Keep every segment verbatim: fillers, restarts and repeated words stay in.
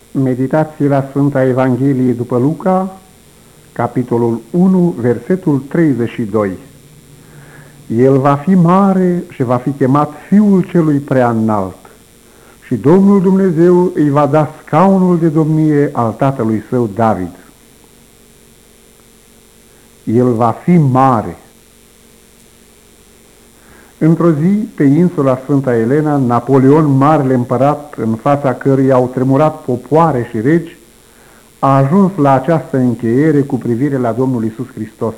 Meditații la Sfânta Evanghelie după Luca, capitolul unu, versetul treizeci și doi. El va fi mare și va fi chemat Fiul Celui Preaînalt și Domnul Dumnezeu îi va da scaunul de domnie al tatălui său David. El va fi mare. Într-o zi, pe insula Sfânta Elena, Napoleon, marele împărat, în fața căruia au tremurat popoare și regi, a ajuns la această încheiere cu privire la Domnul Iisus Hristos.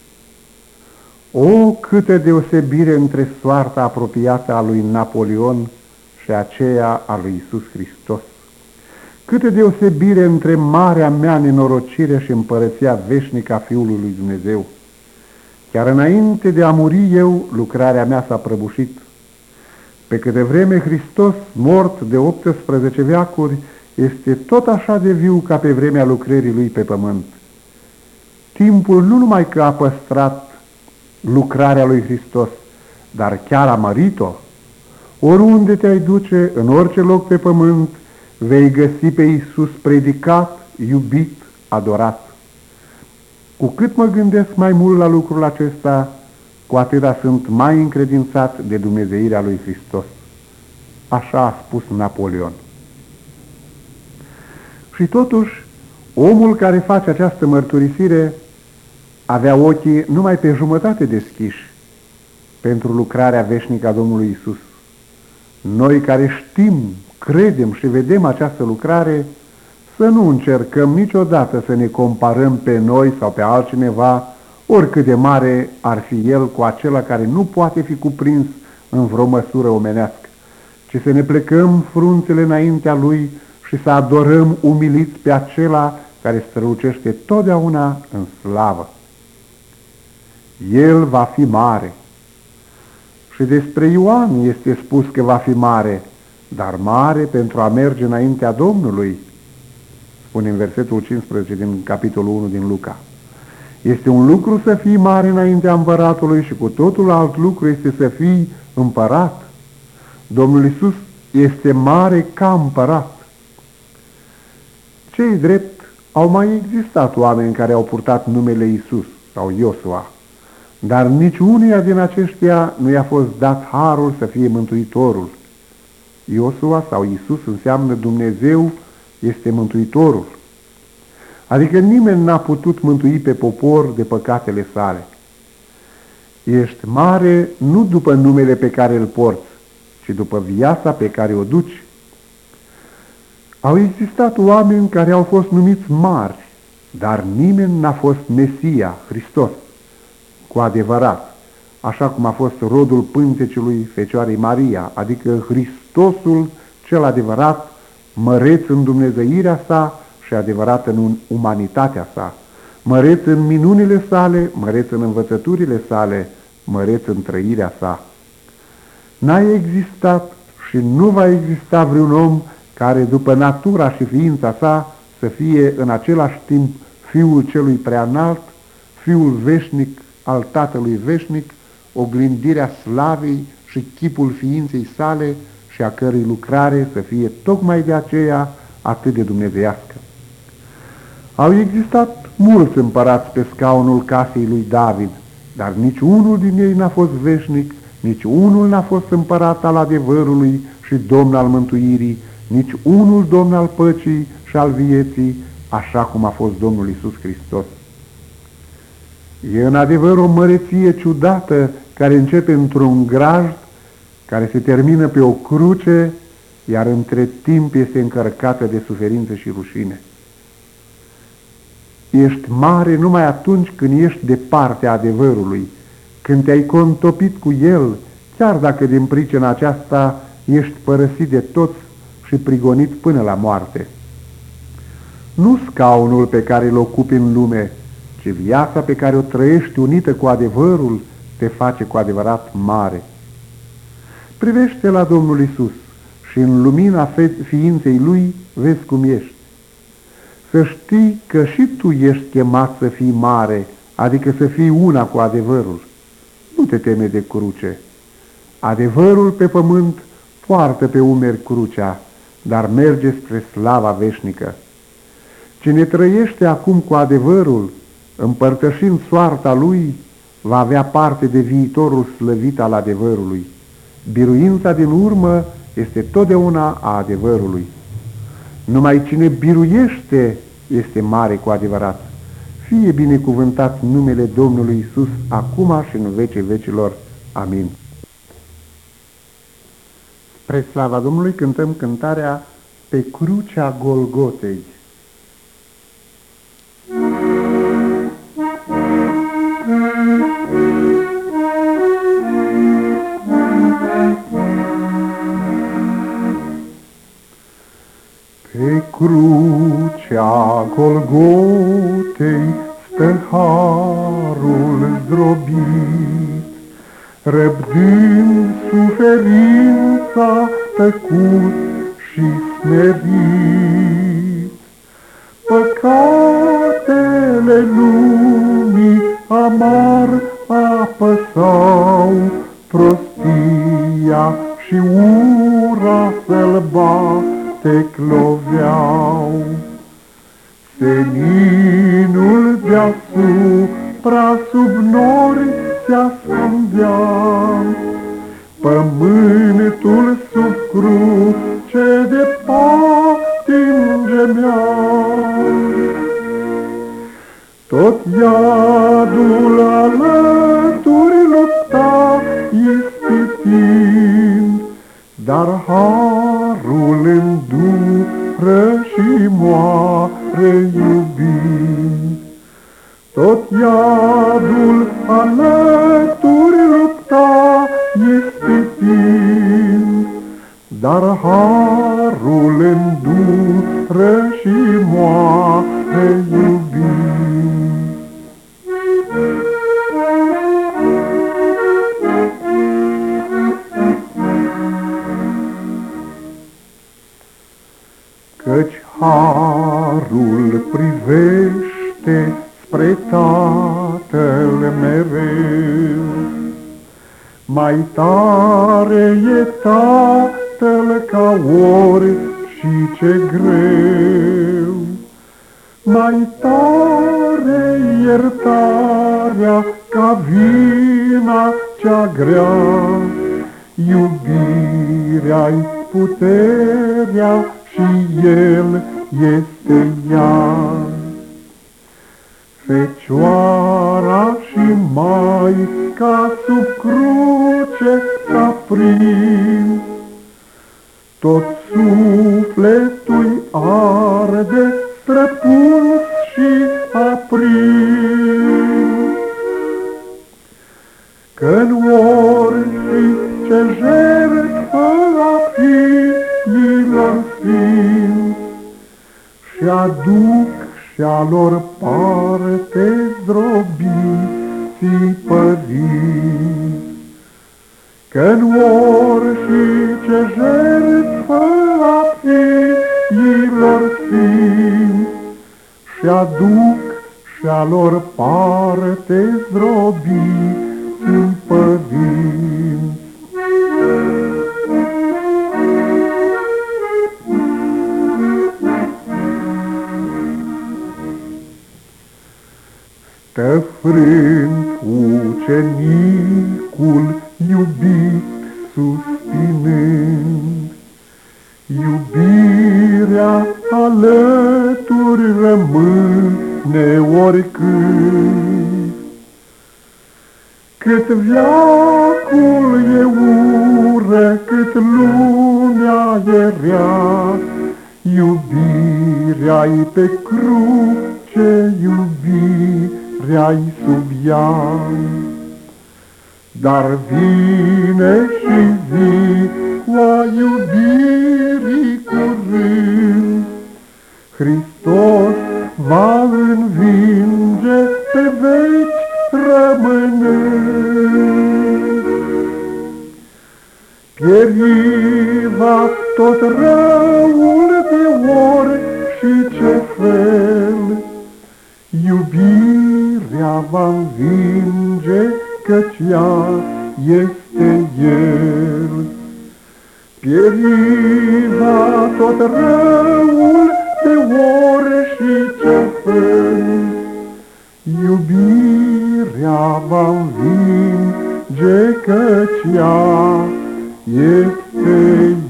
O, câtă deosebire între soarta apropiată a lui Napoleon și aceea a lui Iisus Hristos! Câtă deosebire între marea mea nenorocire și împărăția veșnică a Fiului lui Dumnezeu! Chiar înainte de a muri eu, lucrarea mea s-a prăbușit. Pe câte vreme Hristos, mort de optsprezece veacuri, este tot așa de viu ca pe vremea lucrării Lui pe pământ. Timpul nu numai că a păstrat lucrarea lui Hristos, dar chiar a mărit-o. Oriunde te-ai duce, în orice loc pe pământ, vei găsi pe Iisus predicat, iubit, adorat. Cu cât mă gândesc mai mult la lucrul acesta, cu atâta sunt mai încredințat de dumnezeirea lui Hristos. Așa a spus Napoleon. Și totuși, omul care face această mărturisire avea ochii numai pe jumătate deschiși pentru lucrarea veșnică a Domnului Iisus. Noi care știm, credem și vedem această lucrare, să nu încercăm niciodată să ne comparăm pe noi sau pe altcineva, oricât de mare ar fi el, cu acela care nu poate fi cuprins în vreo măsură omenească, ci să ne plecăm frunțele înaintea lui și să adorăm umiliți pe acela care strălucește totdeauna în slavă. El va fi mare. Și despre Ioan este spus că va fi mare, dar mare pentru a merge înaintea Domnului, spune în versetul cincisprezece din capitolul unu din Luca. Este un lucru să fii mare înaintea împăratului și cu totul alt lucru este să fii împărat. Domnul Iisus este mare ca împărat. Cei drept, au mai existat oameni care au purtat numele Iisus sau Iosua, dar niciunuia din aceștia nu i-a fost dat harul să fie mântuitorul. Iosua sau Iisus înseamnă Dumnezeu este mântuitorul. Adică nimeni n-a putut mântui pe popor de păcatele sale. Ești mare nu după numele pe care îl porți, ci după viața pe care o duci. Au existat oameni care au fost numiți mari, dar nimeni n-a fost Mesia, Hristos, cu adevărat, așa cum a fost rodul pântecului Fecioarei Maria, adică Hristosul cel adevărat, măreț în dumnezeirea sa și adevărat în umanitatea sa, măreț în minunile sale, măreț în învățăturile sale, măreț în trăirea sa. N-a existat și nu va exista vreun om care după natura și ființa sa să fie în același timp Fiul Celui Preaînalt, Fiul veșnic al Tatălui veșnic, oglindirea slavei și chipul ființei sale și a cărei lucrare să fie tocmai de aceea atât de dumnezeiască. Au existat mulți împărați pe scaunul casei lui David, dar nici unul din ei n-a fost veșnic, nici unul n-a fost împărat al adevărului și domn al mântuirii, nici unul domn al păcii și al vieții, așa cum a fost Domnul Iisus Hristos. E în adevăr o măreție ciudată care începe într-un grajd, care se termină pe o cruce, iar între timp este încărcată de suferință și rușine. Ești mare numai atunci când ești de partea adevărului, când te-ai contopit cu el, chiar dacă din pricina aceasta ești părăsit de toți și prigonit până la moarte. Nu scaunul pe care îl ocupi în lume, ci viața pe care o trăiești unită cu adevărul te face cu adevărat mare. Privește la Domnul Iisus și în lumina ființei Lui vezi cum ești. Să știi că și tu ești chemat să fii mare, adică să fii una cu adevărul. Nu te teme de cruce. Adevărul pe pământ poartă pe umeri crucea, dar merge spre slava veșnică. Cine trăiește acum cu adevărul, împărtășind soarta lui, va avea parte de viitorul slăvit al adevărului. Biruința din urmă este totdeauna a adevărului. Numai cine biruiește este mare cu adevărat. Fie binecuvântat numele Domnului Iisus, acum și în vecii vecilor. Amin. Spre slava Domnului cântăm cântarea Pe crucea Golgotei. Pe crucea Golgotei stă harul zdrobit, răbdând suferința tăcut și smerit. Păcatele lumii amar apăsau, prostia și ura sălbate cloveau. Seninul deasupra sub nori se ascundea, pământul sub cruce de patim gemea. Tot iadul alături lupta ispitind, dar harul îndură și moare iubind. Tot iadul alături lupta ispitind, dar harul îndură și moare iubind. Căci harul privește spre Tatăl mereu, mai tare e Tatăl ca orice greu, mai tare iertarea ca vina cea grea, iubirea-i puterea și El este ea. Fecioara și Maica sub cruce s-a prins, tot sufletul arde străpuns și aprins. Că-n orice jertfă a fiilor sfinți, și aduc și-a lor parte zdrobiții părinți. Că-n orice jertfă a fiilor sfinți, și-aduc și-a lor parte zdrobiții părinți. Stă frânt ucenicul iubit suspinând, iubirea alături rămâne oricând. Cât veacul e ură, cât lumea e rea, iubirea-i pe cruce, iubirea-i sub ea. Dar vine și ziua iubirii curând, Hristos va învinge pe veci rămânând. Pieriva tot răul de ori și ce fel, iubirea va învinge, căci ea este El. Pieriva tot răul de ore și ce fânt. Iubirea va învinge, căci ea este